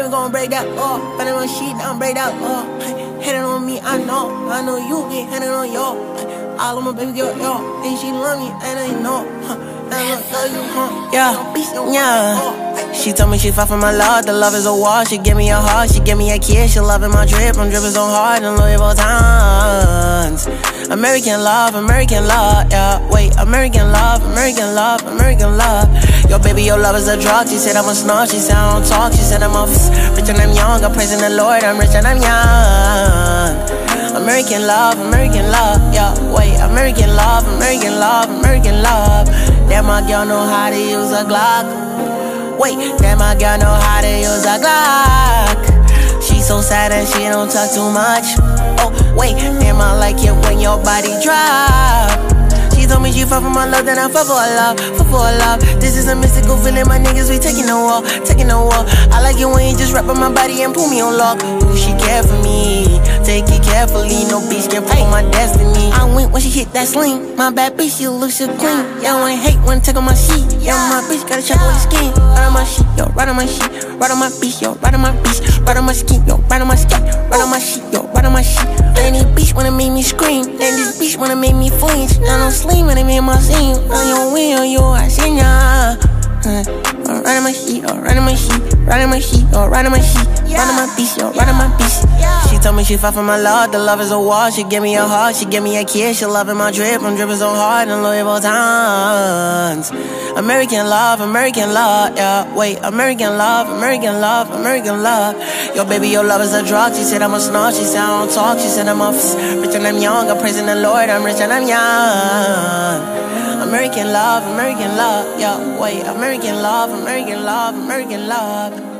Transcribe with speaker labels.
Speaker 1: baby gon' break that up. Better on sheet down, break that up. Hitting on me, I know you get hitting on yo. All of my baby girl, yo, and she love me, and I know. Yeah. She told me she fought for my love, the love is a wall. She give me a heart, she give me a kiss. She loving my drip, I'm dripping so hard in Louis Vuittons. American love, yeah. Wait, American love. Yo, baby, your love is a drug. She said I'm a snort, she said I don't talk. She said I'm a rich and I'm young. I'm praising the Lord, I'm rich and I'm young. American love, yeah. Wait, American love. Damn, my girl know how to use a Glock. Wait, damn, my girl know how to use a Glock. She so sad and she don't talk too much. Oh, wait, damn, I like it when your body drop. She told me she fought for my love, then I fought for her love, This is a mystical feeling, my niggas, we taking a walk. I like it when you just wrap up my body and pull me on lock. Ooh, she care for me, take it carefully, no bitch can fuck my destiny. I went when she hit that sling, my bad bitch, she looks so clean. Y'all ain't hate when take on my sheet, yeah, my bitch gotta check on the skin. Right on my sheet, yo, right on my sheet, right on my bitch, yo, right on my bitch, right on my skin, yo, right on my skin, right on my sheet, yo, right on my sheet. And this bitch wanna make me scream, and this bitch wanna make me flinch. I don't sleep when they make my scene. On your wheel, yo, I seen ya. Right on my sheet, right on my sheet, right on my sheet, right on my sheet, right on my piece, yo, right on my piece. She told me she fought for my love, the love is a wall. She give me a heart, she give me a kiss. She loving my drip, I'm dripping so hard in Louis Vuittons. American love, yeah. Wait, American love. Yo, baby, your love is a drug. She said I'm a snort, she said I don't talk. She said I'm a rich and I'm young. I'm praising the Lord, I'm rich and I'm young. American love, yeah. Wait, American love.